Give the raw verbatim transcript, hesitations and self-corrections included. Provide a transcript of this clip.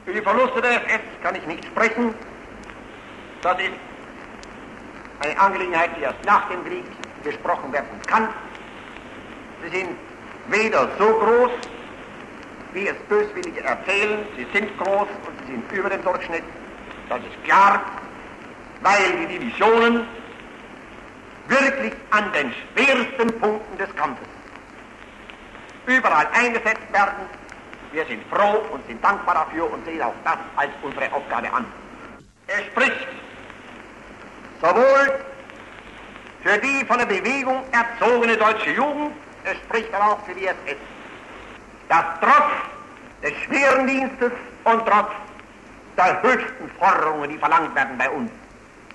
Für die Verluste der S S kann ich nicht sprechen. Das ist eine Angelegenheit, die erst nach dem Krieg gesprochen werden kann. Sie sind weder so groß, wie es Böswillige erzählen, sie sind groß und sie sind über dem Durchschnitt, das ist klar, weil die Divisionen wirklich an den schwersten Punkten des Kampfes überall eingesetzt werden. Wir sind froh und sind dankbar dafür und sehen auch das als unsere Aufgabe an. Es spricht sowohl für die von der Bewegung erzogene deutsche Jugend, es spricht aber auch für die S S, dass trotz des schweren Dienstes und trotz der höchsten Forderungen, die verlangt werden bei uns,